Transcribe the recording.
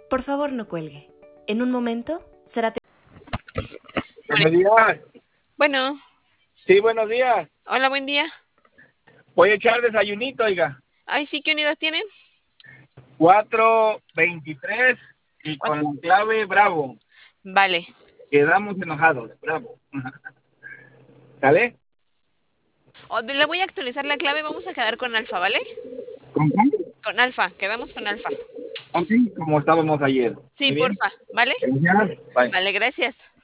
Por favor, no cuelgue. En un momento será... Buenos días. Bueno, Sí, buenos días. hola, buen día. Voy a echar desayunito, oiga. Ay, sí, ¿qué unidad tienen? 423 y con la clave Bravo. Vale. Quedamos enojados, Bravo. ¿Sale? Le voy a actualizar la clave, vamos a quedar con Alfa, ¿vale? ¿Con quién? Con Alfa, quedamos con Alfa. Ok, como estábamos ayer. Sí, Muy bien. porfa, ¿vale? Gracias. Bye. Vale, gracias.